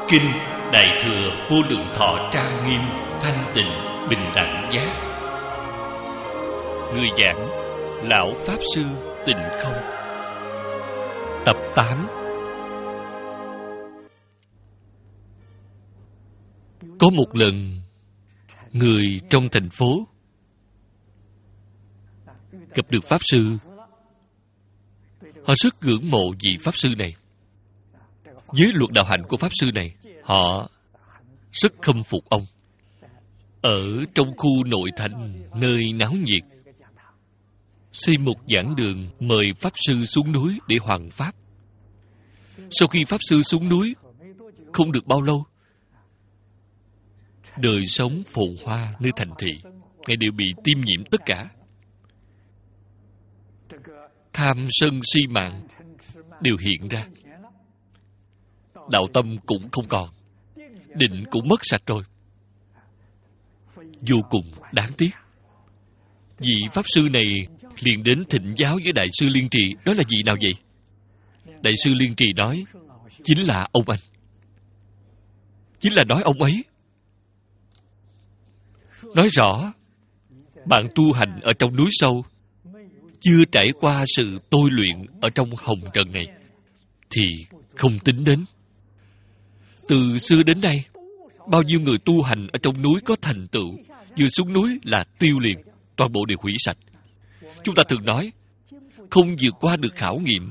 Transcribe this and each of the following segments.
Kinh Đại Thừa Vô Lượng Thọ trang nghiêm, thanh tịnh, bình đẳng giác. Người giảng Lão Pháp Sư Tịnh Không. Tập 8. Có một lần, người trong thành phố gặp được Pháp Sư. Họ rất ngưỡng mộ vị Pháp Sư này. Với luật đạo hạnh của Pháp Sư này, họ rất khâm phục ông. Ở trong khu nội thành, nơi náo nhiệt, xây một giảng đường mời Pháp Sư xuống núi để hoằng Pháp. Sau khi Pháp Sư xuống núi, không được bao lâu, đời sống phồn hoa nơi thành thị, Ngài đều bị tiêm nhiễm tất cả. Tham sân si mạng đều hiện ra. Đạo tâm cũng không còn, định cũng mất sạch rồi. Vô cùng đáng tiếc. Vị Pháp Sư này liền đến thỉnh giáo với Đại sư Liên Trì. Đó là vị nào vậy? Đại sư Liên Trì nói, chính là ông anh. Chính là nói ông ấy. Nói rõ, bạn tu hành ở trong núi sâu, chưa trải qua sự tôi luyện ở trong hồng trần này, thì không tính đến. Từ xưa đến nay, bao nhiêu người tu hành ở trong núi có thành tựu, vừa xuống núi là tiêu liền, toàn bộ đều hủy sạch. Chúng ta thường nói, không vượt qua được khảo nghiệm.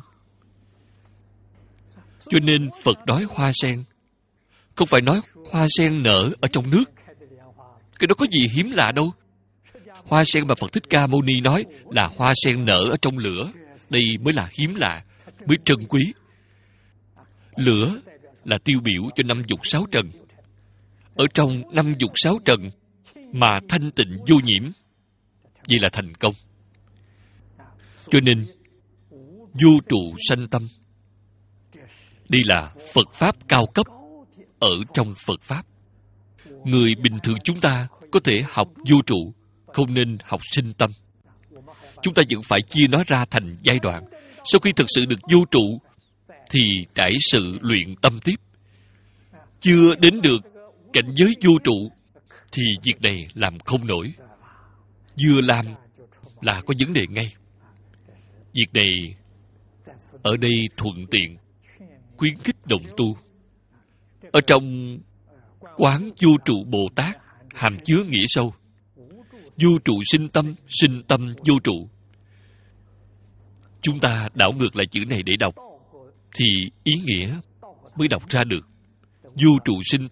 Cho nên Phật nói hoa sen, không phải nói hoa sen nở ở trong nước. Cái đó có gì hiếm lạ đâu. Hoa sen mà Phật Thích Ca Mâu Ni nói là hoa sen nở ở trong lửa. Đây mới là hiếm lạ, mới trân quý. Lửa là tiêu biểu cho 56 trần. Ở trong 56 trần mà thanh tịnh vô nhiễm, vậy là thành công. Cho nên vô trụ sanh tâm, đây là Phật Pháp cao cấp ở trong Phật Pháp. Người bình thường chúng ta có thể học vô trụ, không nên học sinh tâm. Chúng ta vẫn phải chia nó ra thành giai đoạn. Sau khi thực sự được vô trụ, thì trải sự luyện tâm tiếp. Chưa đến được cảnh giới vô trụ, thì việc này làm không nổi. Vừa làm là có vấn đề ngay. Việc này ở đây thuận tiện khuyến khích đồng tu. Ở trong quán vô trụ Bồ Tát hàm chứa nghĩa sâu. Vô trụ sinh tâm vô trụ. Chúng ta đảo ngược lại chữ này để đọc, thì ý nghĩa mới đọc ra được. Vô trụ sinh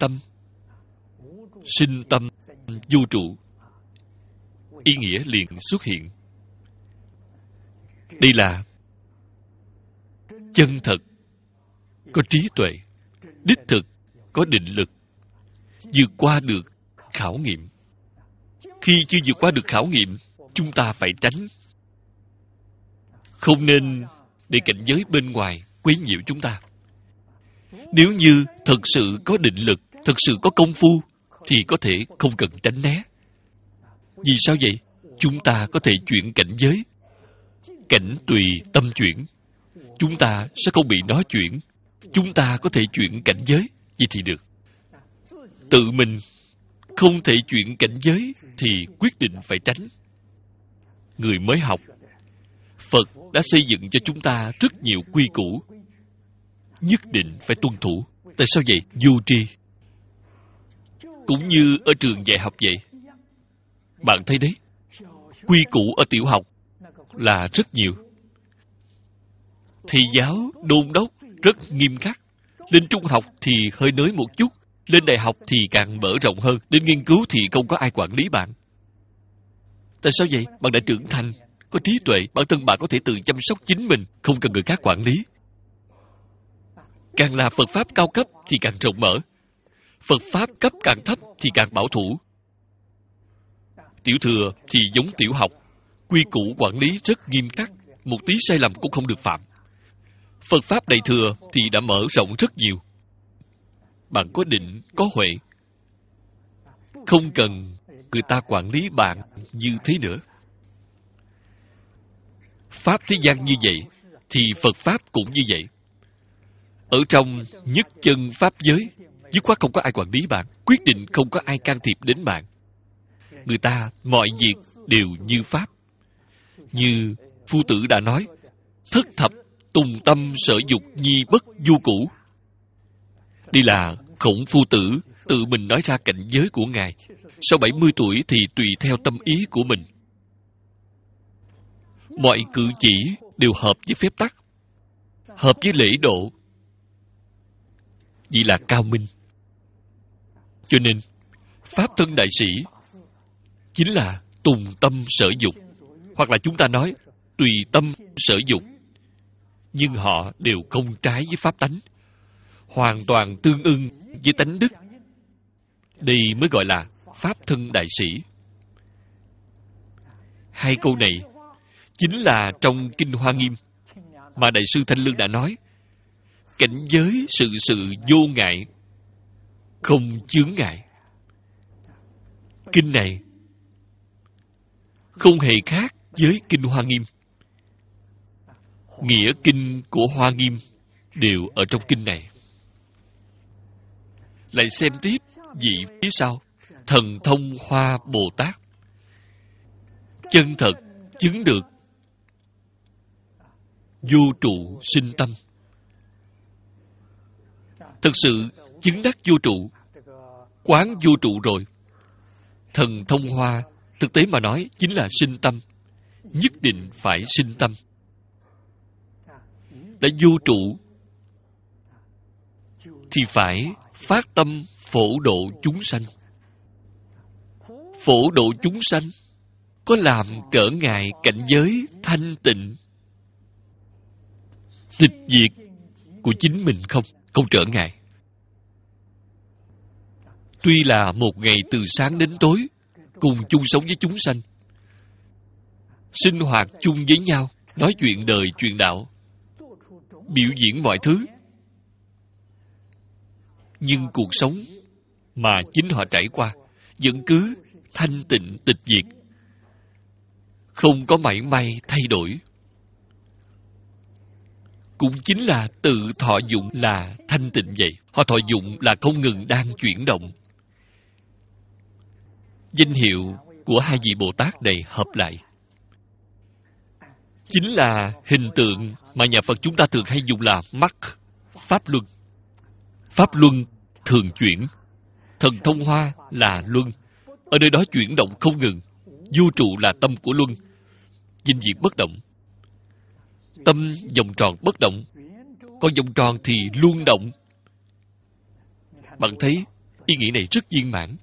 tâm vô trụ, ý nghĩa liền xuất hiện. Đây là chân thật, có trí tuệ, đích thực, có định lực, vượt qua được khảo nghiệm. Khi chưa vượt qua được khảo nghiệm, chúng ta phải tránh. Không nên để cảnh giới bên ngoài quấy nhiễu chúng ta. Nếu như thật sự có định lực, thật sự có công phu, thì có thể không cần tránh né. Vì sao vậy? Chúng ta có thể chuyển cảnh giới. Cảnh tùy tâm chuyển. Chúng ta sẽ không bị nó chuyển. Chúng ta có thể chuyển cảnh giới. Vậy thì được. Tự mình không thể chuyển cảnh giới thì quyết định phải tránh. Người mới học, Phật đã xây dựng cho chúng ta rất nhiều quy củ, nhất định phải tuân thủ. Tại sao vậy? Vô tri. Cũng như ở trường dạy học vậy. Bạn thấy đấy, quy củ ở tiểu học là rất nhiều. Thầy giáo đôn đốc rất nghiêm khắc. Lên trung học thì hơi nới một chút. Lên đại học thì càng mở rộng hơn. Đến nghiên cứu thì không có ai quản lý bạn. Tại sao vậy? Bạn đã trưởng thành, có trí tuệ. Bản thân bạn có thể tự chăm sóc chính mình, không cần người khác quản lý. Càng là Phật Pháp cao cấp thì càng rộng mở. Phật Pháp cấp càng thấp thì càng bảo thủ. Tiểu thừa thì giống tiểu học. Quy củ quản lý rất nghiêm khắc. Một tí sai lầm cũng không được phạm. Phật Pháp đại thừa thì đã mở rộng rất nhiều. Bạn có định, có huệ, không cần người ta quản lý bạn như thế nữa. Pháp thế gian như vậy, thì Phật Pháp cũng như vậy. Ở trong nhất chân Pháp giới, dứt khoát không có ai quản lý bạn, quyết định không có ai can thiệp đến bạn. Người ta mọi việc đều như pháp. Như Phu Tử đã nói, thất thập tùng tâm sở dục nhi bất du cũ. Đây là Khổng Phu Tử tự mình nói ra cảnh giới của Ngài. Sau 70 tuổi thì tùy theo tâm ý của mình. Mọi cử chỉ đều hợp với phép tắc, hợp với lễ độ. Vậy là cao minh. Cho nên, Pháp thân đại sĩ chính là tùng tâm sở dục. Hoặc là chúng ta nói, tùy tâm sở dục. Nhưng họ đều không trái với pháp tánh, hoàn toàn tương ưng với tánh đức. Đây mới gọi là Pháp thân đại sĩ. Hai câu này chính là trong Kinh Hoa Nghiêm mà Đại sư Thanh Lương đã nói, cảnh giới sự sự vô ngại, không chướng ngại. Kinh này không hề khác với Kinh Hoa Nghiêm. Nghĩa kinh của Hoa Nghiêm đều ở trong kinh này. Lại xem tiếp vị phía sau, Thần Thông Hoa Bồ Tát. Chân thật chứng được vô trụ sinh tâm. Thực sự chứng đắc vô trụ, quán vô trụ rồi. Thần thông hoa, thực tế mà nói, chính là sinh tâm. Nhất định phải sinh tâm. Đã vô trụ thì phải phát tâm phổ độ chúng sanh. Phổ độ chúng sanh có làm trở ngại cảnh giới thanh tịnh, tịch diệt của chính mình không? Không trở ngại. Tuy là một ngày từ sáng đến tối cùng chung sống với chúng sanh, sinh hoạt chung với nhau, nói chuyện đời chuyện đạo, biểu diễn mọi thứ, nhưng cuộc sống mà chính họ trải qua vẫn cứ thanh tịnh tịch diệt, không có mảy may thay đổi. Cũng chính là tự thọ dụng là thanh tịnh vậy. Họ thọ dụng là không ngừng đang chuyển động. Danh hiệu của hai vị Bồ Tát này hợp lại, chính là hình tượng mà nhà Phật chúng ta thường hay dùng là mắt, Pháp Luân. Pháp Luân thường chuyển. Thần thông hoa là Luân. Ở nơi đó chuyển động không ngừng. Vô trụ là tâm của Luân. Vinh diệt bất động. Tâm vòng tròn bất động, còn vòng tròn thì luôn động. Bạn thấy ý nghĩa này rất viên mãn.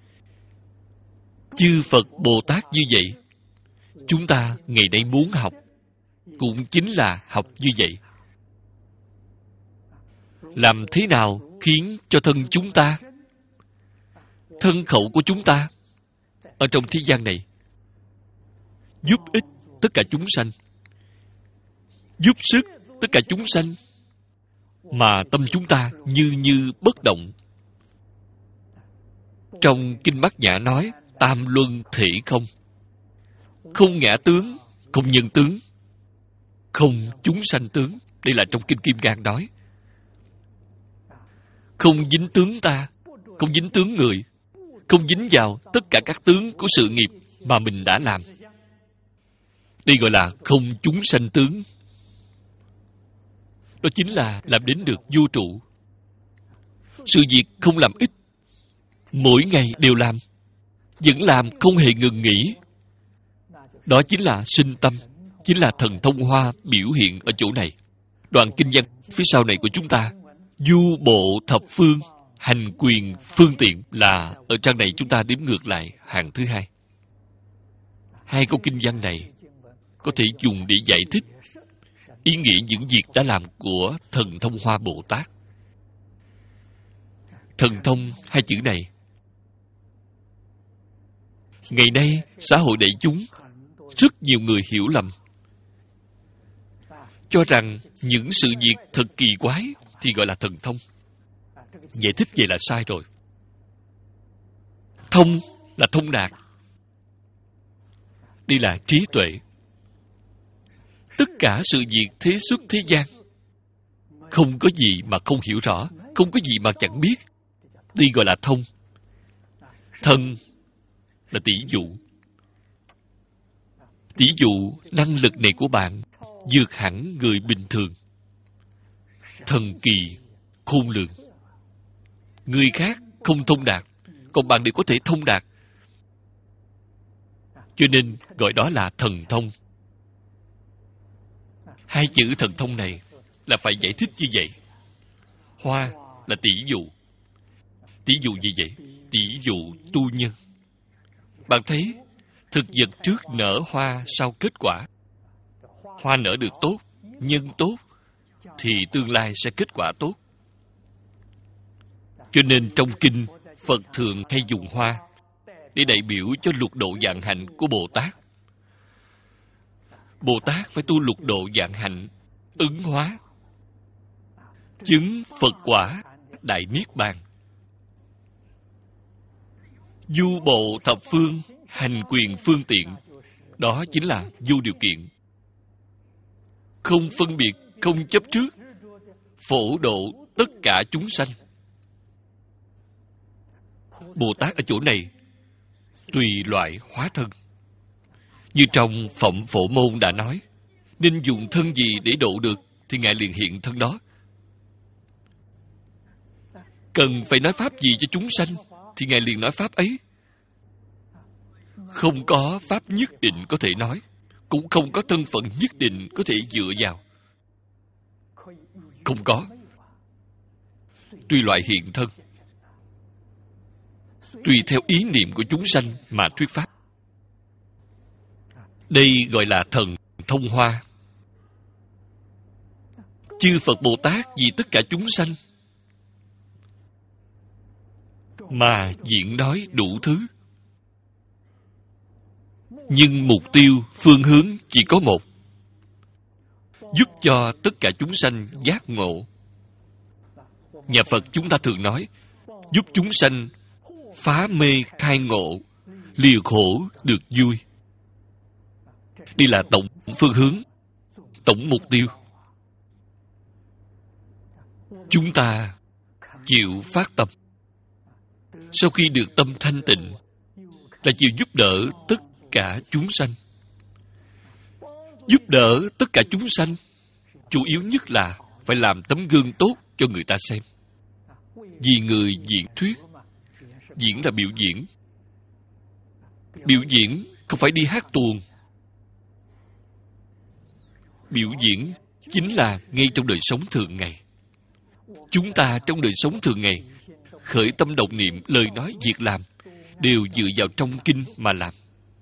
Chư Phật Bồ Tát như vậy, chúng ta ngày nay muốn học cũng chính là học như vậy. Làm thế nào khiến cho thân chúng ta, thân khẩu của chúng ta ở trong thế gian này giúp ích tất cả chúng sanh, giúp sức tất cả chúng sanh, mà tâm chúng ta như bất động. Trong Kinh Bát Nhã nói, tam luân thể không. Không ngã tướng, không nhân tướng, không chúng sanh tướng. Đây là trong Kinh Kim Cang nói. Không dính tướng ta, không dính tướng người, không dính vào tất cả các tướng của sự nghiệp mà mình đã làm. Đây gọi là không chúng sanh tướng. Đó chính là làm đến được vô trụ. Sự việc không làm ít, mỗi ngày đều làm, vẫn làm không hề ngừng nghỉ. Đó chính là sinh tâm, chính là thần thông hoa biểu hiện ở chỗ này. Đoạn kinh văn phía sau này của chúng ta, du bộ thập phương, hành quyền phương tiện, là ở trang này chúng ta đếm ngược lại hàng thứ hai. Hai câu kinh văn này có thể dùng để giải thích ý nghĩa những việc đã làm của thần thông hoa Bồ Tát. Thần thông hai chữ này, ngày nay xã hội đại chúng rất nhiều người hiểu lầm, cho rằng những sự việc thật kỳ quái thì gọi là thần thông. Giải thích vậy là sai rồi. Thông là thông đạt. Đây là trí tuệ. Tất cả sự việc thế xuất thế gian, không có gì mà không hiểu rõ, không có gì mà chẳng biết. Đây gọi là thông. Thân là tỷ dụ. Tỷ dụ năng lực này của bạn vượt hẳn người bình thường. Thần kỳ, khôn lường. Người khác không thông đạt, còn bạn đều có thể thông đạt. Cho nên gọi đó là thần thông. Hai chữ thần thông này là phải giải thích như vậy. Hoa là tỷ dụ. Tỷ dụ gì vậy? Tỷ dụ tu nhân. Bạn thấy, thực vật trước nở hoa sau kết quả. Hoa nở được tốt, nhân tốt, thì tương lai sẽ kết quả tốt. Cho nên trong kinh, Phật thường hay dùng hoa để đại biểu cho lục độ vạn hạnh của Bồ Tát. Bồ Tát phải tu lục độ vạn hạnh, ứng hóa, chứng Phật quả, đại niết bàn. Du bộ thập phương, hành quyền phương tiện. Đó chính là vô điều kiện. Không phân biệt, không chấp trước, phổ độ tất cả chúng sanh. Bồ Tát ở chỗ này tùy loại hóa thân. Như trong Phẩm Phổ Môn đã nói, nên dùng thân gì để độ được thì Ngài liền hiện thân đó. Cần phải nói pháp gì cho chúng sanh thì Ngài liền nói pháp ấy. Không có pháp nhất định có thể nói, cũng không có thân phận nhất định có thể dựa vào. Không có. Tùy loại hiện thân, tùy theo ý niệm của chúng sanh mà thuyết pháp. Đây gọi là thần thông hoa. Chư Phật Bồ Tát vì tất cả chúng sanh mà diễn nói đủ thứ. Nhưng mục tiêu, phương hướng chỉ có một. Giúp cho tất cả chúng sanh giác ngộ. Nhà Phật chúng ta thường nói, giúp chúng sanh phá mê khai ngộ, lìa khổ được vui. Đây là tổng phương hướng, tổng mục tiêu. Chúng ta chịu phát tâm. Sau khi được tâm thanh tịnh, là chịu giúp đỡ tất cả chúng sanh. Giúp đỡ tất cả chúng sanh, chủ yếu nhất là phải làm tấm gương tốt cho người ta xem. Vì người diễn thuyết. Diễn là biểu diễn. Biểu diễn không phải đi hát tuồng. Biểu diễn chính là ngay trong đời sống thường ngày. Chúng ta trong đời sống thường ngày, khởi tâm động niệm, lời nói, việc làm đều dựa vào trong kinh mà làm.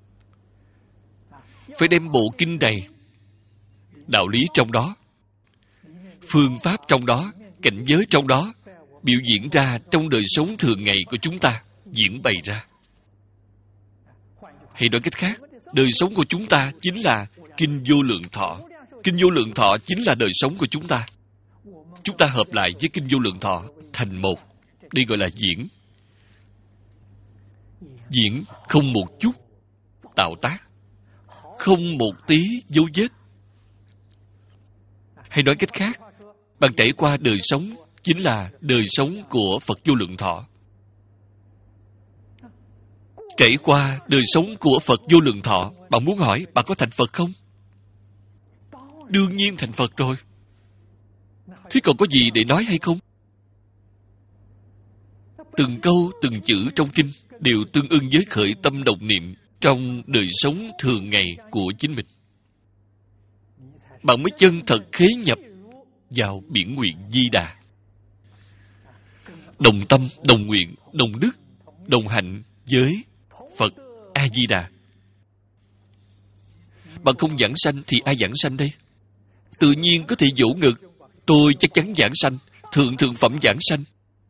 Phải đem bộ kinh này, đạo lý trong đó, phương pháp trong đó, cảnh giới trong đó, biểu diễn ra trong đời sống thường ngày của chúng ta, diễn bày ra. Hay nói cách khác, đời sống của chúng ta chính là Kinh Vô Lượng Thọ. Kinh Vô Lượng Thọ chính là đời sống của chúng ta. Chúng ta hợp lại với Kinh Vô Lượng Thọ thành một. Đây gọi là diễn. Diễn không một chút tạo tác, không một tí dấu vết. Hay nói cách khác, bạn trải qua đời sống chính là đời sống của Phật Vô Lượng Thọ. Trải qua đời sống của Phật Vô Lượng Thọ, bạn muốn hỏi bạn có thành Phật không? Đương nhiên thành Phật rồi. Thế còn có gì để nói hay không? Từng câu, từng chữ trong kinh đều tương ưng với khởi tâm động niệm trong đời sống thường ngày của chính mình. Bạn mới chân thật khế nhập vào biển nguyện Di Đà. Đồng tâm, đồng nguyện, đồng đức, đồng hạnh với Phật A-di-đà. Bạn không giảng sanh thì ai giảng sanh đây? Tự nhiên có thể vỗ ngực, tôi chắc chắn giảng sanh, thượng thượng phẩm giảng sanh.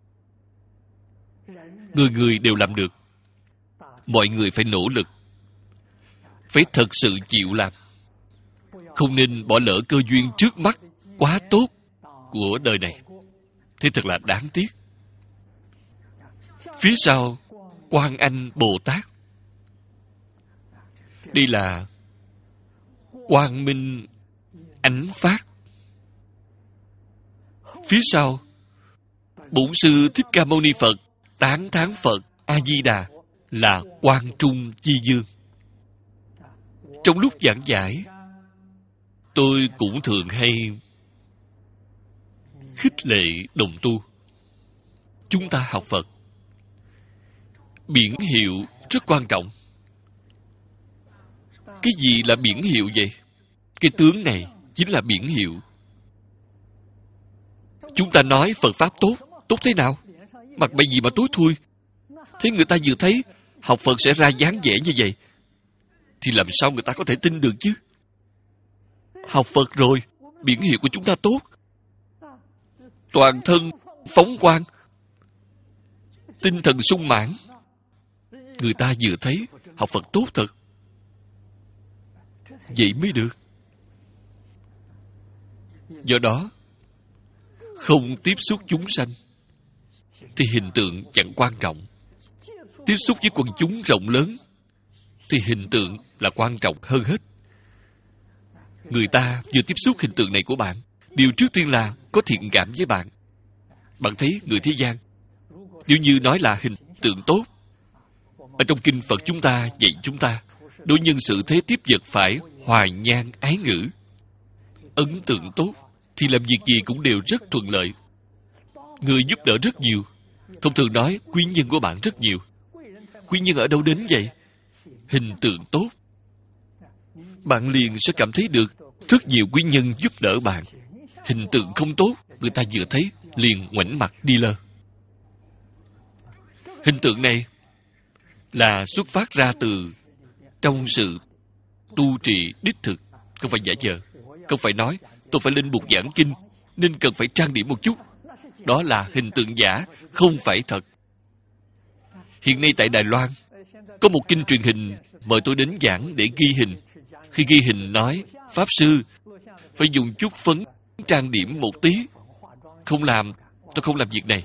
Người người đều làm được. Mọi người phải nỗ lực, phải thật sự chịu làm. Không nên bỏ lỡ cơ duyên trước mắt quá tốt của đời này. Thế thật là đáng tiếc. Phía sau, Quan Anh Bồ Tát. Đây là quang minh ánh phát. Phía sau, Bổn Sư Thích Ca Mâu Ni Phật tán thán Phật A-di-đà là Quang Trung Chi Dương. Trong lúc giảng giải, tôi cũng thường hay khích lệ đồng tu. Chúng ta học Phật, biển hiệu rất quan trọng. Cái gì là biển hiệu vậy? Cái tướng này chính là biển hiệu. Chúng ta nói Phật Pháp tốt. Tốt thế nào? Mặt mày gì mà tối thui? Thế người ta vừa thấy học Phật sẽ ra dáng vẻ như vậy, thì làm sao người ta có thể tin được chứ? Học Phật rồi, biển hiệu của chúng ta tốt. Toàn thân phóng quang, tinh thần sung mãn. Người ta vừa thấy học Phật tốt thật. Vậy mới được. Do đó, không tiếp xúc chúng sanh thì hình tượng chẳng quan trọng. Tiếp xúc với quần chúng rộng lớn thì hình tượng là quan trọng hơn hết. Người ta vừa tiếp xúc hình tượng này của bạn, điều trước tiên là có thiện cảm với bạn. Bạn thấy người thế gian, nếu như nói là hình tượng tốt, ở trong kinh Phật chúng ta dạy chúng ta, đối nhân xử thế tiếp vật phải hoài nhan ái ngữ. Ấn tượng tốt thì làm việc gì cũng đều rất thuận lợi. Người giúp đỡ rất nhiều. Thông thường nói quý nhân của bạn rất nhiều. Quý nhân ở đâu đến vậy? Hình tượng tốt. Bạn liền sẽ cảm thấy được rất nhiều quý nhân giúp đỡ bạn. Hình tượng không tốt, người ta vừa thấy liền ngoảnh mặt đi lơ. Hình tượng này là xuất phát ra từ trong sự tu trì đích thực, không phải giả vờ. Không phải nói tôi phải lên bục giảng kinh nên cần phải trang điểm một chút. Đó là hình tượng giả, không phải thật. Hiện nay tại Đài Loan có một kênh truyền hình mời tôi đến giảng để ghi hình. Khi ghi hình nói Pháp Sư phải dùng chút phấn trang điểm một tí. Không làm, tôi không làm việc này.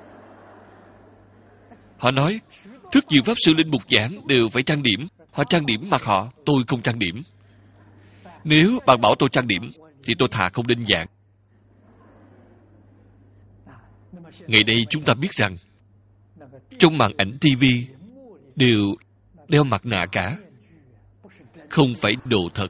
Họ nói rất nhiều Pháp Sư lên bục giảng đều phải trang điểm. Họ trang điểm mặt họ, tôi không trang điểm. Nếu bạn bảo tôi trang điểm thì tôi thà không đến giảng. Ngày nay chúng ta biết rằng trong màn ảnh TV đều đeo mặt nạ cả, không phải đồ thật.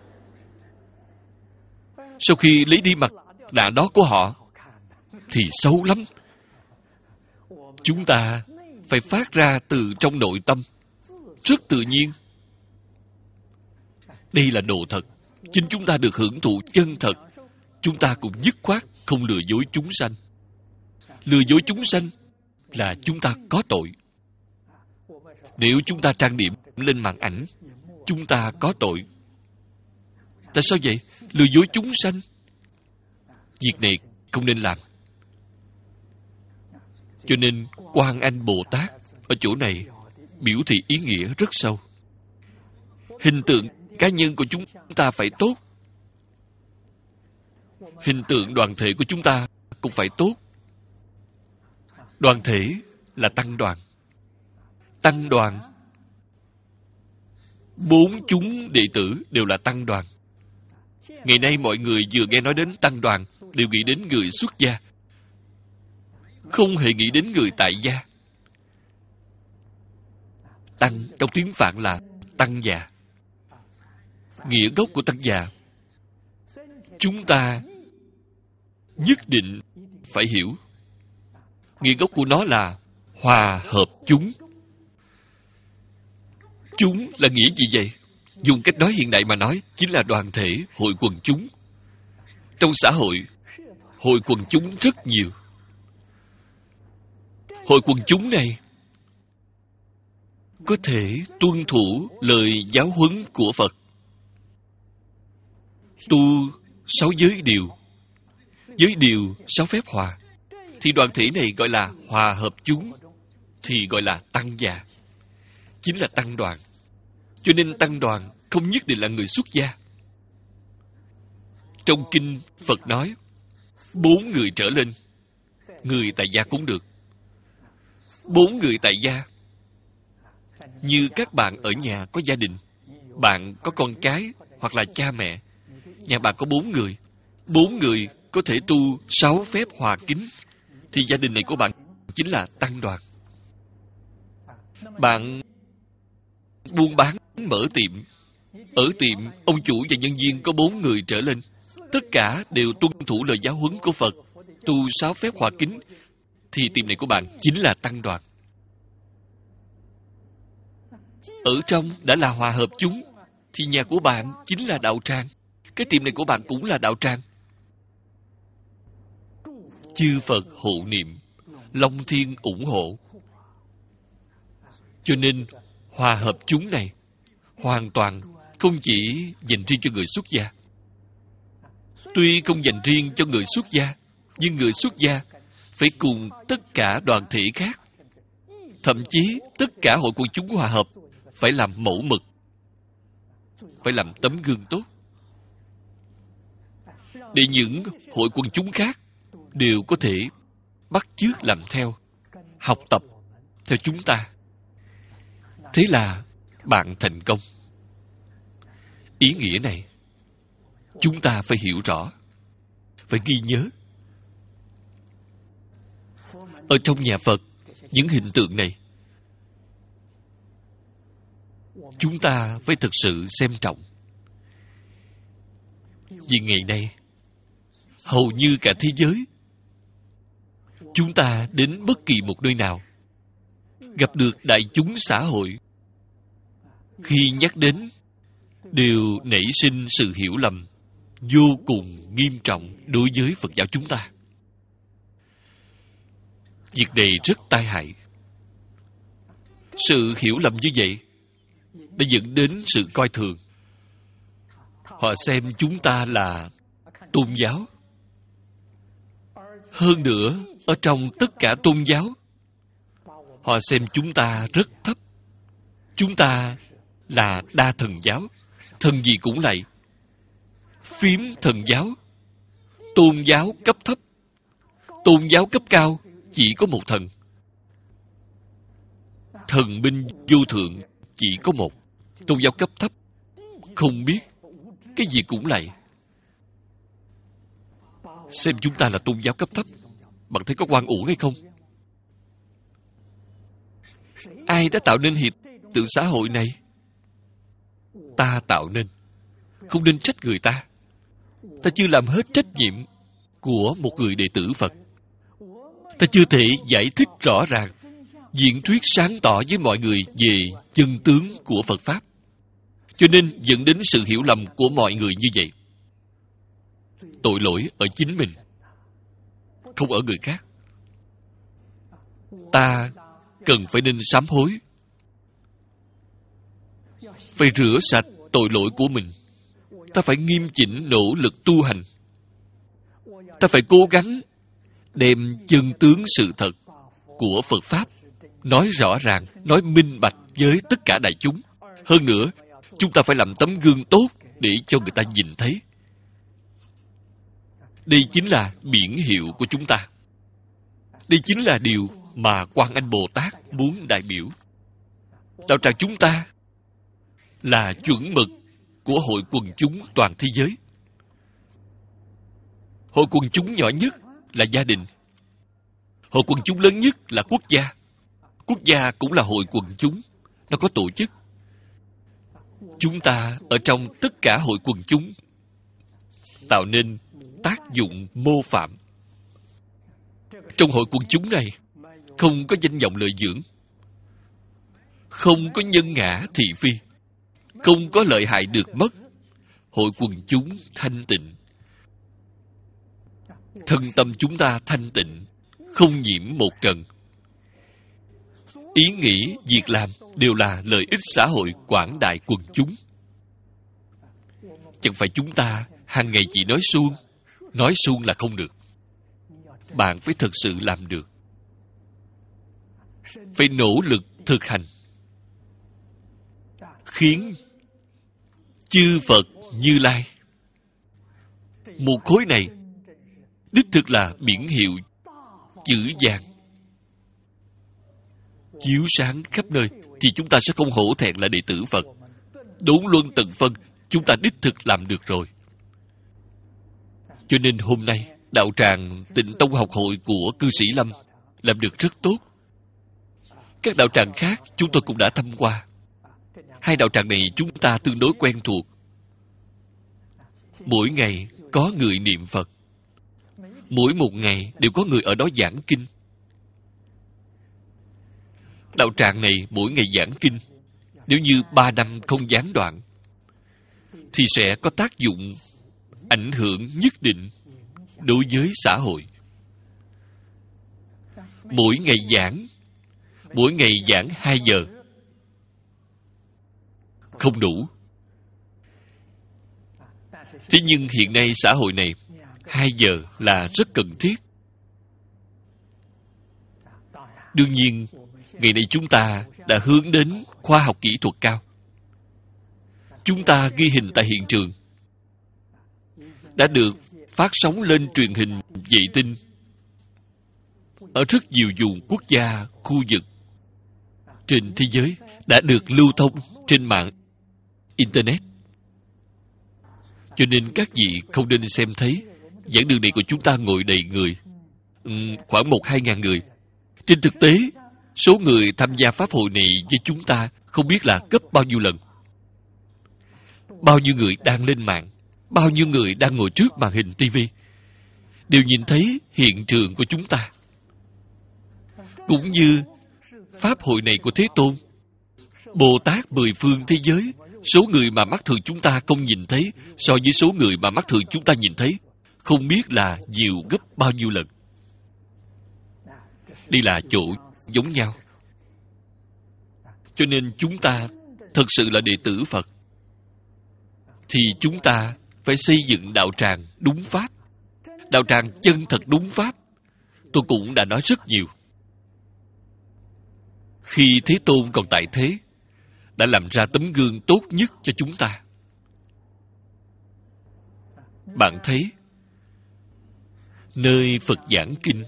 Sau khi lấy đi mặt nạ đó của họ thì xấu lắm. Chúng ta phải phát ra từ trong nội tâm, rất tự nhiên. Đây là đồ thật. Chính chúng ta được hưởng thụ chân thật. Chúng ta cũng dứt khoát không lừa dối chúng sanh. Lừa dối chúng sanh là chúng ta có tội. Nếu chúng ta trang điểm lên màn ảnh, chúng ta có tội. Tại sao vậy? Lừa dối chúng sanh. Việc này không nên làm. Cho nên Quan Anh Bồ Tát ở chỗ này biểu thị ý nghĩa rất sâu. Hình tượng cá nhân của chúng ta phải tốt. Hình tượng đoàn thể của chúng ta cũng phải tốt. Đoàn thể là tăng đoàn. Tăng đoàn, 4 chúng đệ tử đều là tăng đoàn. Ngày nay mọi người vừa nghe nói đến tăng đoàn đều nghĩ đến người xuất gia, không hề nghĩ đến người tại gia. Tăng trong tiếng Phạn là tăng già. Nghĩa gốc của tăng già chúng ta nhất định phải hiểu. Nghĩa gốc của nó là hòa hợp chúng. Chúng là nghĩa gì vậy? Dùng cách nói hiện đại mà nói, chính là đoàn thể, hội quần chúng. Trong xã hội, hội quần chúng rất nhiều. Hội quần chúng này có thể tuân thủ lời giáo huấn của Phật, tu 6 giới điều, giới điều 6 phép hòa, thì đoàn thể này gọi là hòa hợp chúng, thì gọi là tăng già, chính là tăng đoàn. Cho nên tăng đoàn không nhất định là người xuất gia. Trong kinh Phật nói 4 người trở lên, người tại gia cũng được. 4 người tại gia, như các bạn ở nhà có gia đình, bạn có con cái hoặc là cha mẹ, nhà bạn có 4 người, 4 người có thể tu 6 phép hòa kính, thì gia đình này của bạn chính là tăng đoàn. Bạn buôn bán, mở tiệm. Ở tiệm, ông chủ và nhân viên có 4 người trở lên. Tất cả đều tuân thủ lời giáo huấn của Phật, tu 6 phép hòa kính, thì tiệm này của bạn chính là tăng đoàn. Ở trong đã là hòa hợp chúng, thì nhà của bạn chính là đạo tràng. Cái tiệm này của bạn cũng là đạo tràng. Chư Phật hộ niệm, Long Thiên ủng hộ. Cho nên, hòa hợp chúng này hoàn toàn không chỉ dành riêng cho người xuất gia. Tuy không dành riêng cho người xuất gia, nhưng người xuất gia phải cùng tất cả đoàn thể khác, thậm chí tất cả hội quần chúng hòa hợp, phải làm mẫu mực, phải làm tấm gương tốt, để những hội quần chúng khác đều có thể bắt chước làm theo, học tập theo chúng ta. Thế là bạn thành công. Ý nghĩa này chúng ta phải hiểu rõ, phải ghi nhớ. Ở trong nhà Phật, những hình tượng này chúng ta phải thực sự xem trọng. Vì ngày nay, hầu như cả thế giới, chúng ta đến bất kỳ một nơi nào, gặp được đại chúng xã hội, khi nhắc đến, đều nảy sinh sự hiểu lầm vô cùng nghiêm trọng đối với Phật giáo chúng ta. Việc này rất tai hại. Sự hiểu lầm như vậy đã dẫn đến sự coi thường. Họ xem chúng ta là tôn giáo. Hơn nữa, ở trong tất cả tôn giáo, họ xem chúng ta rất thấp. Chúng ta là đa thần giáo, thần gì cũng lạy. Phiếm thần giáo, tôn giáo cấp thấp. Tôn giáo cấp cao chỉ có một thần. Thần binh vô thượng chỉ có một. Tôn giáo cấp thấp không biết, cái gì cũng lạy. Xem chúng ta là tôn giáo cấp thấp, bạn thấy có oan uổng hay không? Ai đã tạo nên hiện tượng xã hội này? Ta tạo nên. Không nên trách người ta. Ta chưa làm hết trách nhiệm của một người đệ tử Phật. Ta chưa thể giải thích rõ ràng, diễn thuyết sáng tỏ với mọi người về chân tướng của Phật Pháp. Cho nên dẫn đến sự hiểu lầm của mọi người như vậy. Tội lỗi ở chính mình, không ở người khác. Ta cần phải nên sám hối, phải rửa sạch tội lỗi của mình. Ta phải nghiêm chỉnh nỗ lực tu hành. Ta phải cố gắng đem chân tướng sự thật của Phật Pháp nói rõ ràng, nói minh bạch với tất cả đại chúng. Hơn nữa, chúng ta phải làm tấm gương tốt để cho người ta nhìn thấy. Đây chính là biển hiệu của chúng ta. Đây chính là điều mà Quan Âm Bồ Tát muốn đại biểu. Đạo tràng chúng ta là chuẩn mực của hội quần chúng toàn thế giới. Hội quần chúng nhỏ nhất là gia đình. Hội quần chúng lớn nhất là quốc gia. Quốc gia cũng là hội quần chúng. Nó có tổ chức. Chúng ta ở trong tất cả hội quần chúng tạo nên tác dụng mô phạm. Trong hội quần chúng này không có danh vọng lợi dưỡng, không có nhân ngã thị phi, không có lợi hại được mất. Hội quần chúng thanh tịnh. Thân tâm chúng ta thanh tịnh, không nhiễm một trần. Ý nghĩ, việc làm đều là lợi ích xã hội quảng đại quần chúng. Chẳng phải chúng ta hàng ngày chỉ nói suông là không được. Bạn phải thực sự làm được. Phải nỗ lực thực hành, khiến chư Phật Như Lai, một khối này đích thực là biển hiệu chữ vàng chiếu sáng khắp nơi, thì chúng ta sẽ không hổ thẹn là đệ tử Phật. Đốn luân tận phân, chúng ta đích thực làm được rồi. Cho nên hôm nay, đạo tràng Tịnh Tông học hội của cư sĩ Lâm làm được rất tốt. Các đạo tràng khác chúng tôi cũng đã thăm qua. Hai đạo tràng này chúng ta tương đối quen thuộc. Mỗi ngày có người niệm Phật. Mỗi một ngày đều có người ở đó giảng kinh. Đạo tràng này mỗi ngày giảng kinh, nếu như 3 năm không gián đoạn, thì sẽ có tác dụng ảnh hưởng nhất định đối với xã hội. Mỗi ngày giảng 2 giờ không đủ. Thế nhưng hiện nay xã hội này 2 giờ là rất cần thiết. Đương nhiên, ngày nay chúng ta đã hướng đến khoa học kỹ thuật cao. Chúng ta ghi hình tại hiện trường, đã được phát sóng lên truyền hình vệ tinh ở rất nhiều vùng quốc gia, khu vực trên thế giới, đã được lưu thông trên mạng Internet. Cho nên các vị không nên xem thấy giảng đường này của chúng ta ngồi đầy người, khoảng 1-2 ngàn người. Trên thực tế, số người tham gia pháp hội này với chúng ta không biết là gấp bao nhiêu lần. Bao nhiêu người đang lên mạng, bao nhiêu người đang ngồi trước màn hình TV, đều nhìn thấy hiện trường của chúng ta. Cũng như pháp hội này của Thế Tôn, Bồ Tát 10 phương thế giới, số người mà mắt thường chúng ta không nhìn thấy so với số người mà mắt thường chúng ta nhìn thấy, không biết là nhiều gấp bao nhiêu lần. Đây là chỗ giống nhau. Cho nên chúng ta thật sự là đệ tử Phật, thì chúng ta phải xây dựng đạo tràng đúng pháp. Đạo tràng chân thật đúng pháp, tôi cũng đã nói rất nhiều. Khi Thế Tôn còn tại thế, đã làm ra tấm gương tốt nhất cho chúng ta. Bạn thấy, nơi Phật giảng kinh,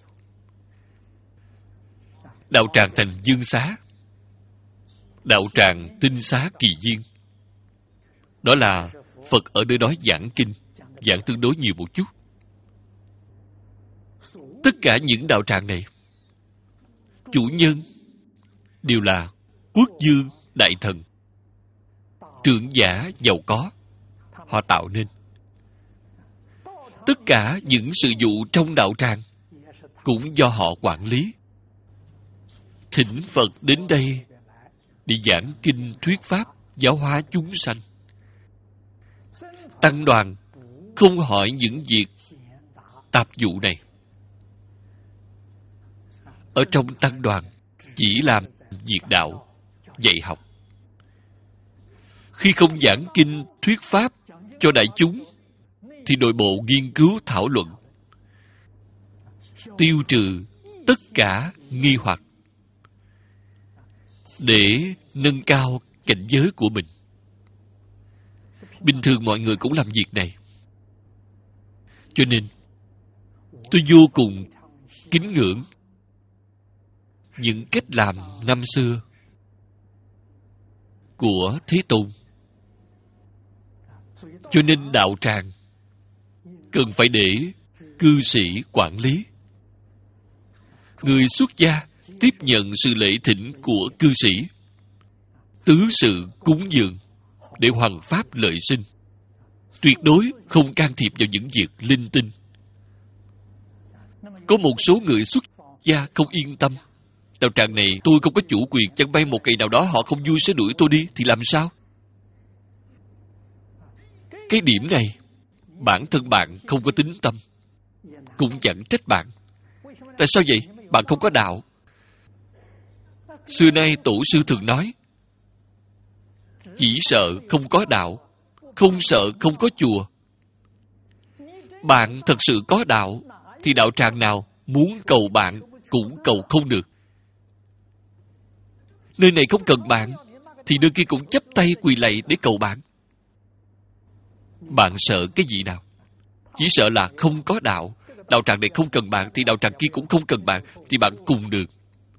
đạo tràng thành Dương Xá, đạo tràng Tinh Xá Kỳ Viên, đó là Phật ở nơi đó giảng kinh, giảng tương đối nhiều một chút. Tất cả những đạo tràng này, chủ nhân đều là quốc vương, đại thần, trưởng giả giàu có, họ tạo nên. Tất cả những sự vụ trong đạo tràng cũng do họ quản lý. Thỉnh Phật đến đây để giảng kinh thuyết pháp, giáo hóa chúng sanh. Tăng đoàn không hỏi những việc tạp vụ này. Ở trong tăng đoàn chỉ làm việc đạo, dạy học. Khi không giảng kinh thuyết pháp cho đại chúng, thì nội bộ nghiên cứu thảo luận, tiêu trừ tất cả nghi hoặc để nâng cao cảnh giới của mình. Bình thường mọi người cũng làm việc này. Cho nên tôi vô cùng kính ngưỡng những cách làm năm xưa của Thế Tôn. Cho nên đạo tràng cần phải để cư sĩ quản lý. Người xuất gia tiếp nhận sự lễ thỉnh của cư sĩ, tứ sự cúng dường để hoằng pháp lợi sinh, tuyệt đối không can thiệp vào những việc linh tinh. Có một số người xuất gia không yên tâm, đạo tràng này tôi không có chủ quyền, chẳng may một ngày nào đó họ không vui sẽ đuổi tôi đi thì làm sao? Cái điểm này bản thân bạn không có tín tâm, cũng chẳng trách bạn. Tại sao vậy? Bạn không có đạo. Xưa nay tổ sư thường nói, chỉ sợ không có đạo, không sợ không có chùa. Bạn thật sự có đạo, thì đạo tràng nào muốn cầu bạn cũng cầu không được. Nơi này không cần bạn, thì nơi kia cũng chắp tay quỳ lạy để cầu bạn. Bạn sợ cái gì nào? Chỉ sợ là không có đạo. Đạo tràng này không cần bạn, thì đạo tràng kia cũng không cần bạn, thì bạn cùng được.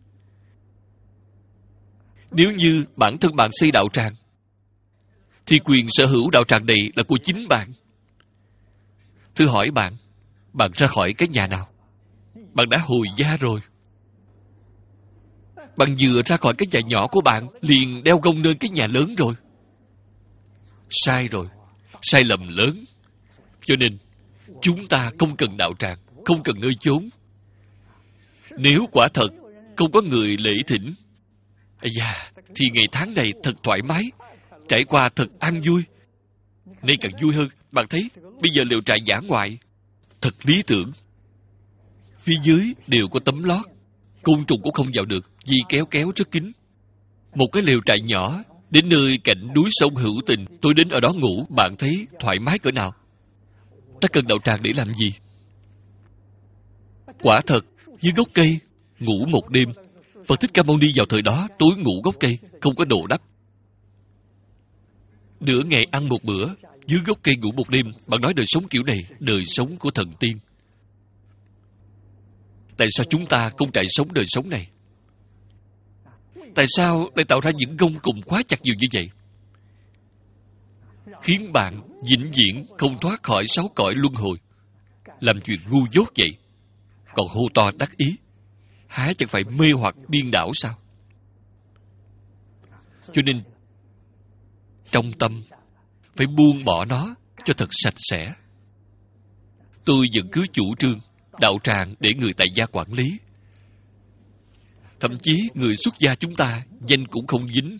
Nếu như bản thân bạn xây đạo tràng, thì quyền sở hữu đạo tràng này là của chính bạn. Thử hỏi bạn, bạn ra khỏi cái nhà nào? Bạn đã hồi gia rồi. Bạn vừa ra khỏi cái nhà nhỏ của bạn, liền đeo gông lên cái nhà lớn rồi. Sai rồi. Sai lầm lớn. Cho nên, chúng ta không cần đạo tràng, không cần nơi chốn. Nếu quả thật không có người lễ thỉnh, thì ngày tháng này thật thoải mái, trải qua thật an vui. Nay càng vui hơn. Bạn thấy, bây giờ lều trại dã ngoại thật lý tưởng. Phía dưới đều có tấm lót, côn trùng cũng không vào được vì kéo kéo rất kín. Một cái lều trại nhỏ đến nơi cạnh núi sông hữu tình, tôi đến ở đó ngủ, bạn thấy thoải mái cỡ nào? Ta cần đạo tràng để làm gì? Quả thật, dưới gốc cây ngủ một đêm. Phật Thích Ca Mâu Ni vào thời đó tối ngủ gốc cây, không có đồ đắp. Nửa ngày ăn một bữa, dưới gốc cây ngủ một đêm. Bạn nói đời sống kiểu này, đời sống của thần tiên. Tại sao chúng ta không trải sống đời sống này? Tại sao lại tạo ra những gông cùm khóa chặt nhiều như vậy? Khiến bạn vĩnh viễn không thoát khỏi 6 cõi luân hồi. Làm chuyện ngu dốt vậy, còn hô to đắc ý, há chẳng phải mê hoặc điên đảo sao? Cho nên trong tâm phải buông bỏ nó cho thật sạch sẽ. Tôi vẫn cứ chủ trương đạo tràng để người tại gia quản lý. Thậm chí người xuất gia chúng ta danh cũng không dính.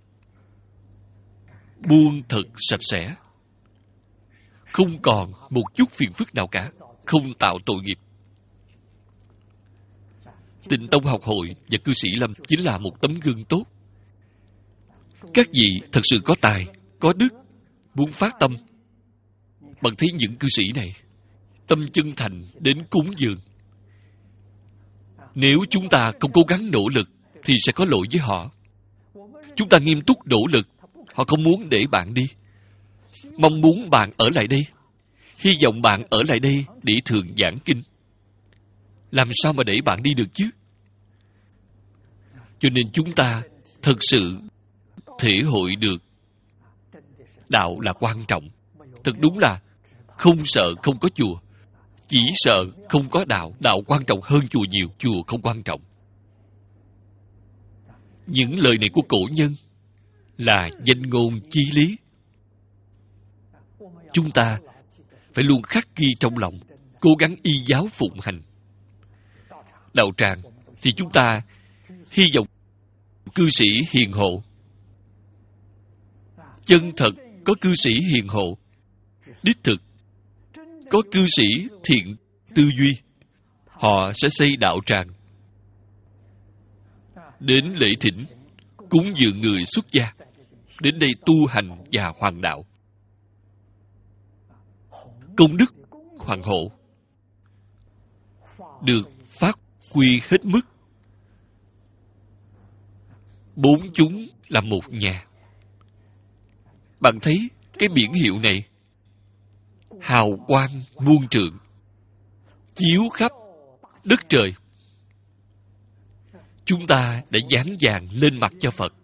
Buông thật sạch sẽ, không còn một chút phiền phức nào cả, không tạo tội nghiệp. Tịnh Tông học hội và cư sĩ Lâm chính là một tấm gương tốt. Các vị thật sự có tài, có đức, muốn phát tâm. Bạn thấy những cư sĩ này tâm chân thành đến cúng dường. Nếu chúng ta không cố gắng nỗ lực thì sẽ có lỗi với họ. Chúng ta nghiêm túc nỗ lực, họ không muốn để bạn đi, mong muốn bạn ở lại đây, hy vọng bạn ở lại đây để thường giảng kinh. Làm sao mà để bạn đi được chứ? Cho nên chúng ta thật sự thể hội được đạo là quan trọng. Thật đúng là không sợ không có chùa, chỉ sợ không có đạo. Đạo quan trọng hơn chùa nhiều, chùa không quan trọng. Những lời này của cổ nhân là danh ngôn chí lý. Chúng ta phải luôn khắc ghi trong lòng, cố gắng y giáo phụng hành. Đạo tràng thì chúng ta hy vọng cư sĩ hiền hộ. Chân thật có cư sĩ hiền hộ, đích thực có cư sĩ thiện tư duy, họ sẽ xây đạo tràng, đến lễ thỉnh, cúng dường người xuất gia, đến đây tu hành và hoàn đạo. Công đức hoàng hộ được phát huy hết mức. Bốn chúng là một nhà. Bạn thấy cái biển hiệu này hào quang muôn trượng, chiếu khắp đất trời. Chúng ta đã dán vàng lên mặt cho Phật.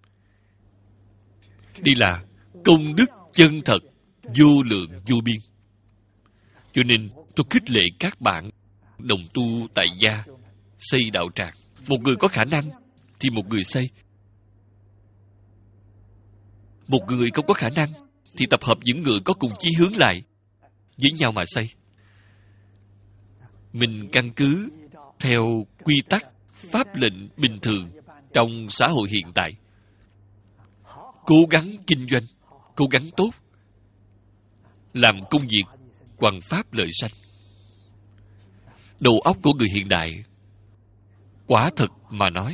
Đây là công đức chân thật, vô lượng vô biên. Cho nên tôi khích lệ các bạn đồng tu tại gia xây đạo tràng. Một người có khả năng thì một người xây. Một người không có khả năng thì tập hợp những người có cùng chí hướng lại với nhau mà xây. Mình căn cứ theo quy tắc pháp lệnh bình thường trong xã hội hiện tại, cố gắng kinh doanh, cố gắng tốt, làm công việc hoằng pháp lợi sanh. Đầu óc của người hiện đại, quả thật mà nói,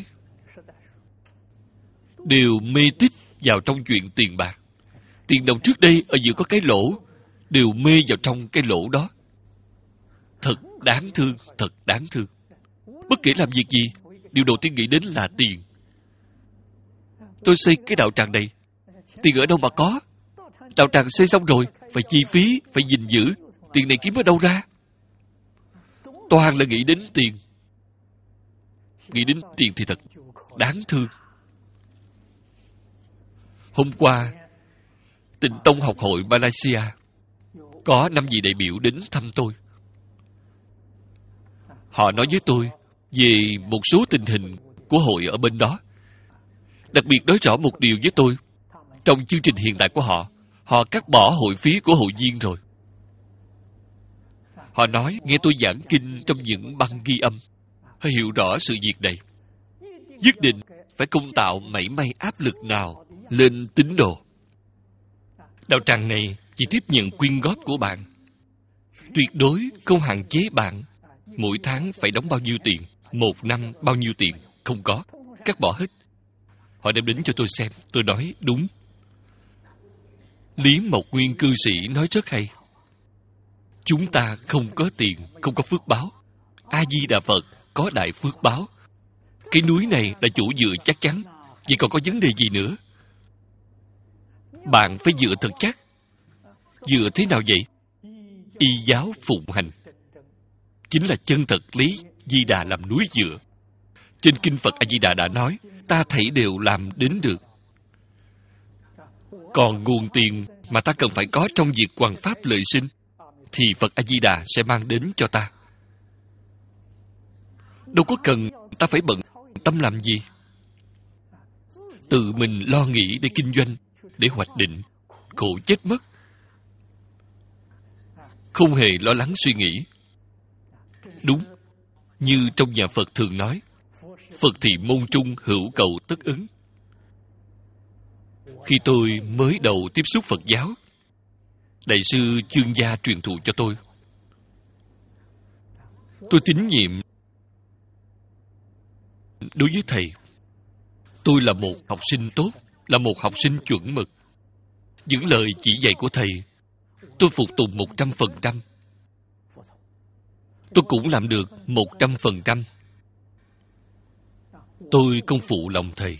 đều mê tín vào trong chuyện tiền bạc. Tiền đồng trước đây ở giữa có cái lỗ, đều mê vào trong cái lỗ đó. Thật đáng thương, thật đáng thương. Bất kể làm việc gì, điều đầu tiên nghĩ đến là tiền. Tôi xây cái đạo tràng này, tiền ở đâu mà có? Đạo tràng xây xong rồi, phải chi phí, phải gìn giữ. Tiền này kiếm ở đâu ra? Toàn là nghĩ đến tiền. Nghĩ đến tiền thì thật đáng thương. Hôm qua, Tịnh Tông học hội Malaysia có 5 vị đại biểu đến thăm tôi. Họ nói với tôi về một số tình hình của hội ở bên đó. Đặc biệt nói rõ một điều với tôi. Trong chương trình hiện tại của họ, họ cắt bỏ hội phí của hội viên rồi. Họ nói nghe tôi giảng kinh trong những băng ghi âm, họ hiểu rõ sự việc này. Nhất định phải không tạo mảy may áp lực nào lên tín đồ. Đạo tràng này chỉ tiếp nhận quyên góp của bạn. Tuyệt đối không hạn chế bạn mỗi tháng phải đóng bao nhiêu tiền, một năm bao nhiêu tiền, không có. Cắt bỏ hết. Họ đem đến cho tôi xem, tôi nói đúng. Lý Mộc Nguyên cư sĩ nói rất hay. Chúng ta không có tiền, không có phước báo. A-di-đà Phật có đại phước báo. Cái núi này là chỗ dựa chắc chắn. Vậy còn có vấn đề gì nữa? Bạn phải dựa thật chắc. Dựa thế nào vậy? Y giáo phụng hành chính là chân thật lý Di Đà làm núi dựa. Trên kinh Phật A Di Đà đã nói, ta thảy đều làm đến được. Còn nguồn tiền mà ta cần phải có trong việc hoằng pháp lợi sinh thì Phật A Di Đà sẽ mang đến cho ta. Đâu có cần ta phải bận tâm làm gì. Tự mình lo nghĩ để kinh doanh, để hoạch định, khổ chết mất. Không hề lo lắng suy nghĩ. Đúng, như trong nhà Phật thường nói, Phật thì môn trung hữu cầu tất ứng. Khi tôi mới đầu tiếp xúc Phật giáo, Đại sư Chương Gia truyền thụ cho tôi. Tôi tín nhiệm đối với thầy. Tôi là một học sinh tốt, là một học sinh chuẩn mực. Những lời chỉ dạy của thầy, tôi phục tùng 100%. Tôi cũng làm được 100%. Tôi không phụ lòng thầy.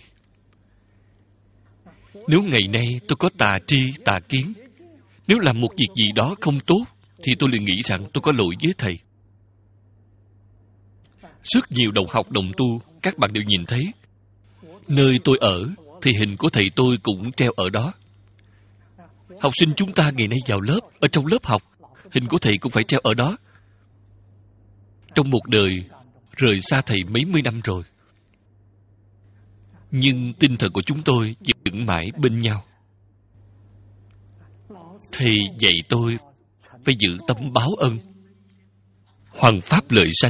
Nếu ngày nay tôi có tà tri, tà kiến, nếu làm một việc gì đó không tốt, thì tôi liền nghĩ rằng tôi có lỗi với thầy. Rất nhiều đồng học, đồng tu, các bạn đều nhìn thấy. Nơi tôi ở, thì hình của thầy tôi cũng treo ở đó. Học sinh chúng ta ngày nay vào lớp, ở trong lớp học, hình của thầy cũng phải treo ở đó. Trong một đời, rời xa thầy mấy mươi năm rồi. Nhưng tinh thần của chúng tôi vẫn mãi bên nhau. Thầy dạy tôi phải giữ tâm báo ân, hoằng pháp lợi sanh.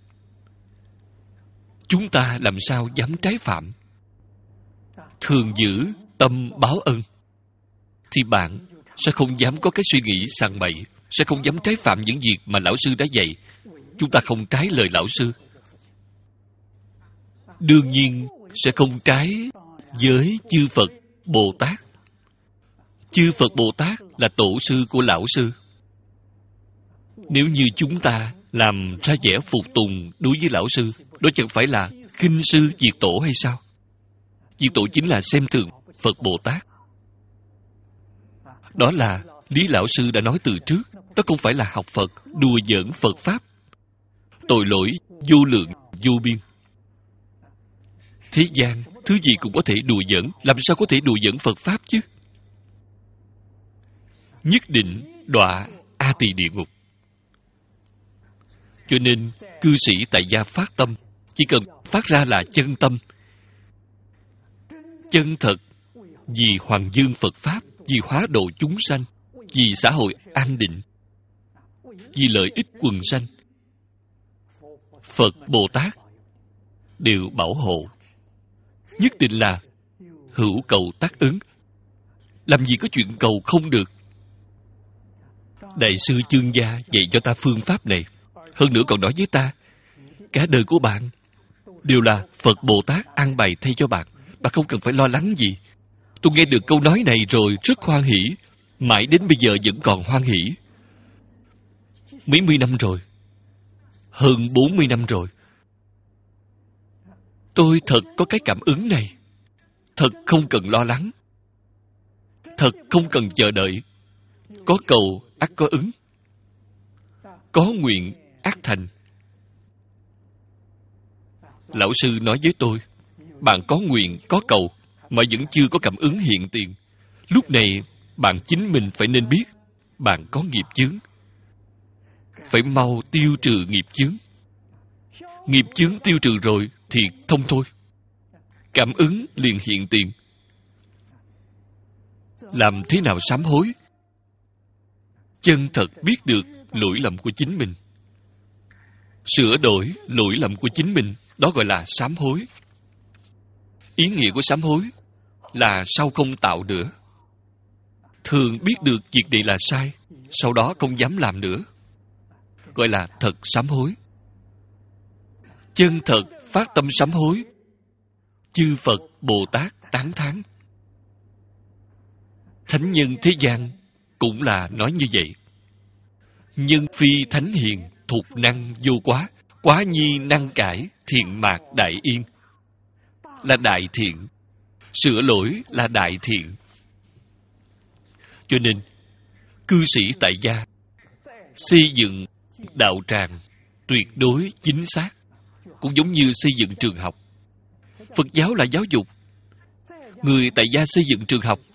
Chúng ta làm sao dám trái phạm? Thường giữ tâm báo ân, thì bạn sẽ không dám có cái suy nghĩ sằng bậy, sẽ không dám trái phạm những việc mà lão sư đã dạy. Chúng ta không trái lời lão sư, đương nhiên sẽ không trái với chư Phật Bồ Tát. Chư Phật Bồ Tát là tổ sư của lão sư. Nếu như chúng ta làm ra vẻ phục tùng đối với lão sư, đó chẳng phải là khinh sư diệt tổ hay sao? Diệt tổ chính là xem thường Phật Bồ Tát. Đó là Lý lão sư đã nói từ trước. Đó không phải là học Phật, đùa giỡn Phật Pháp. Tội lỗi vô lượng, vô biên. Thế gian, thứ gì cũng có thể đùa giỡn, làm sao có thể đùa giỡn Phật Pháp chứ? Nhất định đọa A Tỳ địa ngục. Cho nên, cư sĩ tại gia phát tâm, chỉ cần phát ra là chân tâm, chân thật, vì hoàng dương Phật Pháp, vì hóa độ chúng sanh, vì xã hội an định, vì lợi ích quần sanh, Phật Bồ Tát đều bảo hộ. Nhất định là hữu cầu tác ứng. Làm gì có chuyện cầu không được. Đại sư Chương Gia dạy cho ta phương pháp này. Hơn nữa còn nói với ta, cả đời của bạn đều là Phật Bồ Tát an bày thay cho bạn. Bạn không cần phải lo lắng gì. Tôi nghe được câu nói này rồi rất hoan hỷ. Mãi đến bây giờ vẫn còn hoan hỷ. Mấy mươi năm rồi. Hơn 40 năm rồi. Tôi thật có cái cảm ứng này. Thật không cần lo lắng. Thật không cần chờ đợi. Có cầu, ắt có ứng. Có nguyện, ắt thành. Lão sư nói với tôi, bạn có nguyện, có cầu, mà vẫn chưa có cảm ứng hiện tiền. Lúc này, bạn chính mình phải nên biết, bạn có nghiệp chướng. Phải mau tiêu trừ nghiệp chướng. Nghiệp chướng tiêu trừ rồi thì thông thôi. cảm ứng liền hiện tiền. Làm thế nào sám hối? Chân thật biết được lỗi lầm của chính mình, sửa đổi lỗi lầm của chính mình, đó gọi là sám hối. Ý nghĩa của sám hối là sau không tạo nữa. Thường biết được việc này là sai, sau đó không dám làm nữa, gọi là thật sám hối. Chân thật phát tâm sám hối, chư Phật Bồ Tát tán thán. Thánh nhân thế gian cũng là nói như vậy. Nhân phi thánh hiền, thục năng vô quá, quá nhi năng cải, thiện mạc đại yên. Là đại thiện, sửa lỗi là đại thiện. Cho nên, cư sĩ tại gia xây dựng đạo tràng tuyệt đối chính xác, cũng giống như xây dựng trường học. Phật giáo là giáo dục. Người tại gia xây dựng trường học,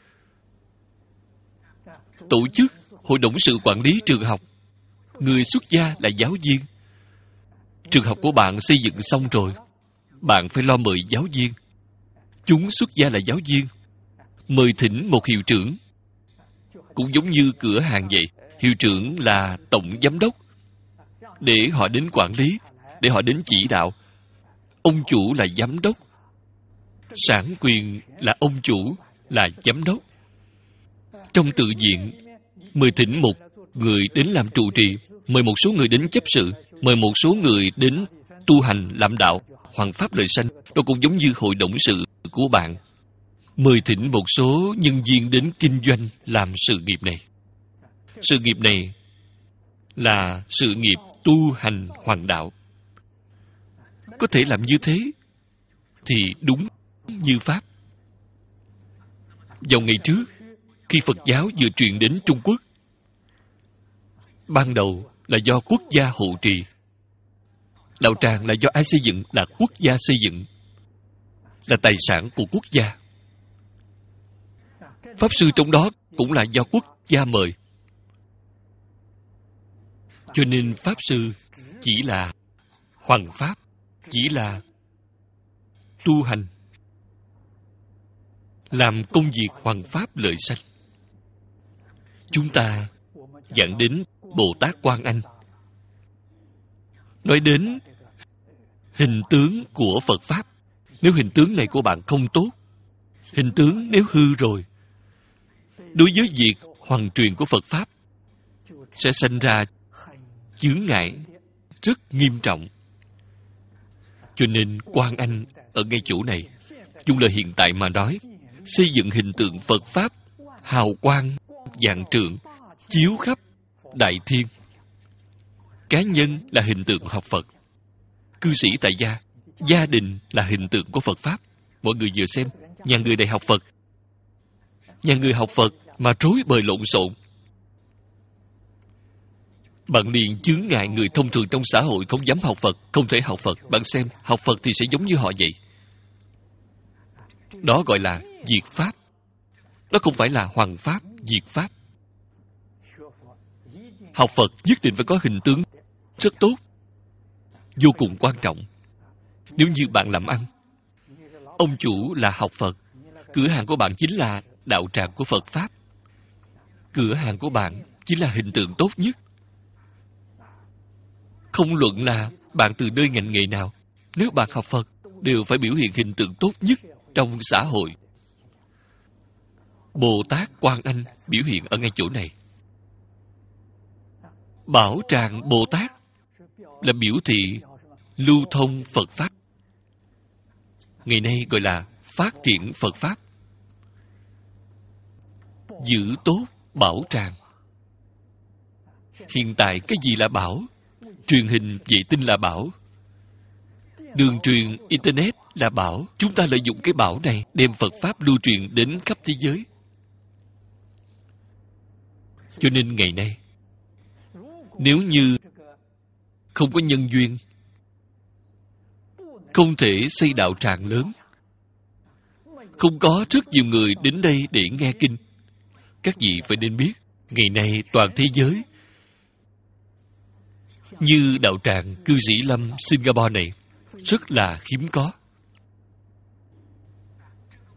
tổ chức hội đồng sự quản lý trường học. Người xuất gia là giáo viên. Trường học của bạn xây dựng xong rồi, bạn phải lo mời giáo viên. Chúng xuất gia là giáo viên, mời thỉnh một hiệu trưởng. Cũng giống như cửa hàng vậy, hiệu trưởng là tổng giám đốc, để họ đến quản lý, để họ đến chỉ đạo. Ông chủ là giám đốc, sản quyền là ông chủ, là giám đốc. Trong tự viện, mời thỉnh một người đến làm trụ trì, mời một số người đến chấp sự, mời một số người đến tu hành làm đạo, hoằng pháp lợi sanh. Đó cũng giống như hội đồng sự của bạn. Mời thỉnh một số nhân viên đến kinh doanh làm sự nghiệp này. Sự nghiệp này là sự nghiệp tu hành hoàng đạo. Có thể làm như thế thì đúng như Pháp. Vào ngày trước, khi Phật giáo vừa truyền đến Trung Quốc, ban đầu là do quốc gia hộ trì. Đạo tràng là do ai xây dựng? Là quốc gia xây dựng, là tài sản của quốc gia. Pháp sư trong đó cũng là do quốc gia mời. Cho nên Pháp sư chỉ là hoằng pháp, chỉ là tu hành, làm công việc hoằng pháp lợi sanh. Chúng ta dẫn đến Bồ Tát Quan Anh, nói đến hình tướng của Phật Pháp. Nếu hình tướng này của bạn không tốt, hình tướng nếu hư rồi, đối với việc hoằng truyền của Phật Pháp sẽ sanh ra chướng ngại rất nghiêm trọng. Cho nên Quan Anh ở ngay chỗ này, dùng lời hiện tại mà nói, xây dựng hình tượng Phật Pháp hào quang vạn trượng, chiếu khắp đại thiên. Cá nhân là hình tượng học Phật, cư sĩ tại gia, gia đình là hình tượng của Phật Pháp. Mọi người vừa xem, nhà người này học Phật, nhà người học Phật mà rối bời lộn xộn, bạn liền chướng ngại người thông thường trong xã hội không dám học Phật, không thể học Phật. Bạn xem, học Phật thì sẽ giống như họ vậy. Đó gọi là diệt Pháp. Đó không phải là hoằng Pháp, diệt Pháp. Học Phật nhất định phải có hình tướng rất tốt, vô cùng quan trọng. Nếu như bạn làm ăn, ông chủ là học Phật, cửa hàng của bạn chính là đạo tràng của Phật Pháp. Cửa hàng của bạn chính là hình tượng tốt nhất. Không luận là bạn từ nơi ngành nghề nào, nếu bạn học Phật, đều phải biểu hiện hình tượng tốt nhất trong xã hội. Bồ Tát Quan Anh biểu hiện ở ngay chỗ này. Bảo tràng Bồ Tát là biểu thị lưu thông Phật Pháp. Ngày nay gọi là phát triển Phật Pháp. Giữ tốt bảo tràng. Hiện tại cái gì là bảo? Truyền hình vệ tinh là bảo, đường truyền Internet là bảo. Chúng ta lợi dụng cái bảo này đem Phật Pháp lưu truyền đến khắp thế giới. Cho nên ngày nay, nếu như không có nhân duyên, không thể xây đạo tràng lớn, không có rất nhiều người đến đây để nghe kinh, các vị phải nên biết, ngày nay toàn thế giới, như đạo tràng Cư Sĩ Lâm Singapore này, rất là hiếm có.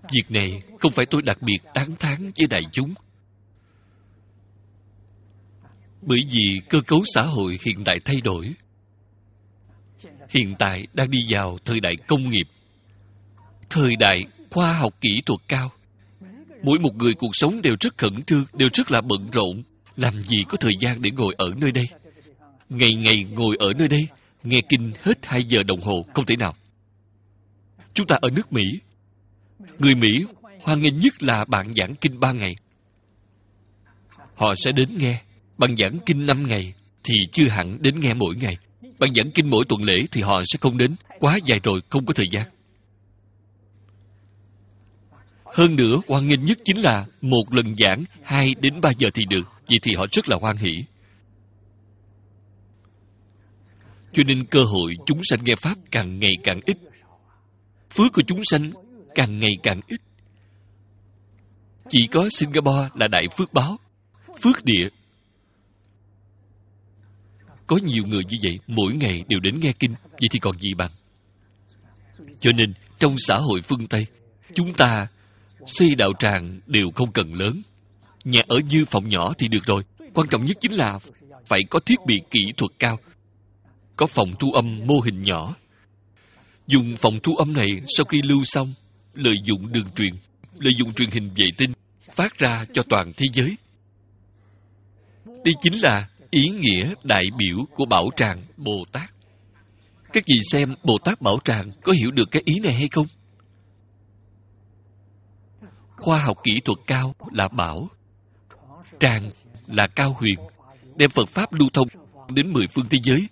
Việc này không phải tôi đặc biệt tán thán với đại chúng. Bởi vì cơ cấu xã hội hiện đại thay đổi. Hiện tại đang đi vào thời đại công nghiệp, thời đại khoa học kỹ thuật cao. Mỗi một người cuộc sống đều rất khẩn trương, đều rất là bận rộn. Làm gì có thời gian để ngồi ở nơi đây? Ngày ngày ngồi ở nơi đây, nghe kinh hết 2 giờ đồng hồ, không thể nào. Chúng ta ở nước Mỹ, người Mỹ hoan nghênh nhất là bạn giảng kinh 3 ngày. Họ sẽ đến nghe. Bạn giảng kinh 5 ngày thì chưa hẳn đến nghe mỗi ngày. Bạn giảng kinh mỗi tuần lễ thì họ sẽ không đến. Quá dài rồi, không có thời gian. Hơn nữa, hoan nghênh nhất chính là một lần giảng 2 đến 3 giờ thì được. Vậy thì họ rất là hoan hỷ. Cho nên cơ hội chúng sanh nghe Pháp càng ngày càng ít. Phước của chúng sanh càng ngày càng ít. Chỉ có Singapore là đại phước báo, phước địa. Có nhiều người như vậy, mỗi ngày đều đến nghe kinh, vậy thì còn gì bằng. Cho nên, trong xã hội phương Tây, chúng ta xây đạo tràng đều không cần lớn. Nhà ở dư phòng nhỏ thì được rồi. Quan trọng nhất chính là phải có thiết bị kỹ thuật cao. Có phòng thu âm mô hình nhỏ. Dùng phòng thu âm này sau khi lưu xong, lợi dụng đường truyền, lợi dụng truyền hình vệ tinh, phát ra cho toàn thế giới. Đây chính là ý nghĩa đại biểu của Bảo Tràng Bồ Tát. Các vị xem Bồ Tát Bảo Tràng có hiểu được cái ý này hay không? Khoa học kỹ thuật cao là bảo, tràng là cao huyền, đem Phật Pháp lưu thông đến 10 phương thế giới.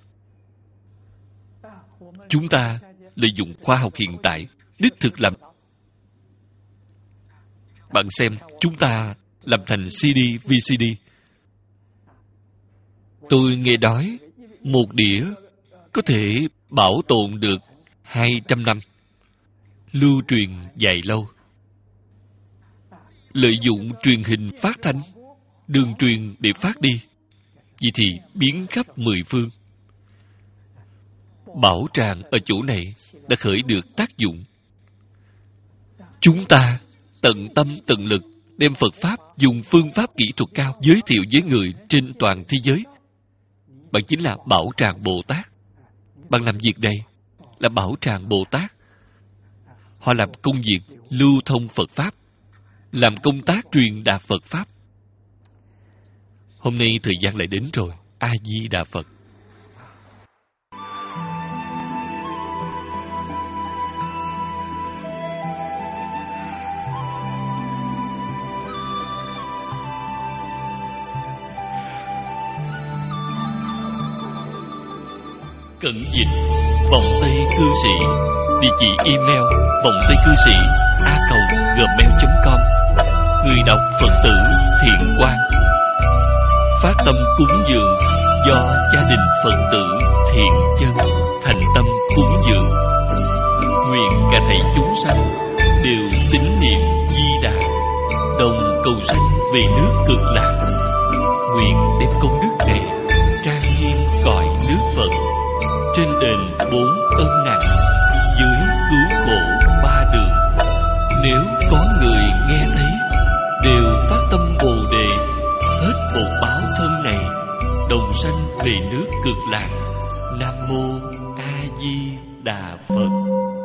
Chúng ta lợi dụng khoa học hiện tại, đích thực làm. Bạn xem, chúng ta làm thành CD, VCD. Tôi nghe nói, một đĩa có thể bảo tồn được 200 năm, lưu truyền dài lâu. Lợi dụng truyền hình phát thanh, đường truyền để phát đi, vậy thì biến khắp 10 phương. Bảo tràng ở chỗ này đã khởi được tác dụng. Chúng ta tận tâm tận lực đem Phật Pháp dùng phương pháp kỹ thuật cao giới thiệu với người trên toàn thế giới. Bạn chính là Bảo Tràng Bồ Tát. Bạn làm việc này là Bảo Tràng Bồ Tát. Họ làm công việc lưu thông Phật Pháp, làm công tác truyền đạt Phật Pháp. Hôm nay thời gian lại đến rồi. A Di Đà Phật. Cận dịch vòng Tây Cư Sĩ. Địa chỉ email vongtaycư sĩ@gmail.com. Người đọc Phật tử Thiện Quang. Phát tâm cúng dường do gia đình Phật tử Thiện Chân thành tâm cúng dường. Nguyện cả thảy chúng sanh đều tín niệm Di Đà, đồng cầu sanh về nước Cực Lạc. Nguyện đem công đức này trang nghiêm cõi nước Phật, trên đền 4 ân nặng, dưới cứu khổ 3 đường. Nếu có người nghe thấy, đều phát tâm Bồ Đề, hết bột báo thân này, đồng sanh về nước Cực Lạc. Nam mô A Di Đà Phật.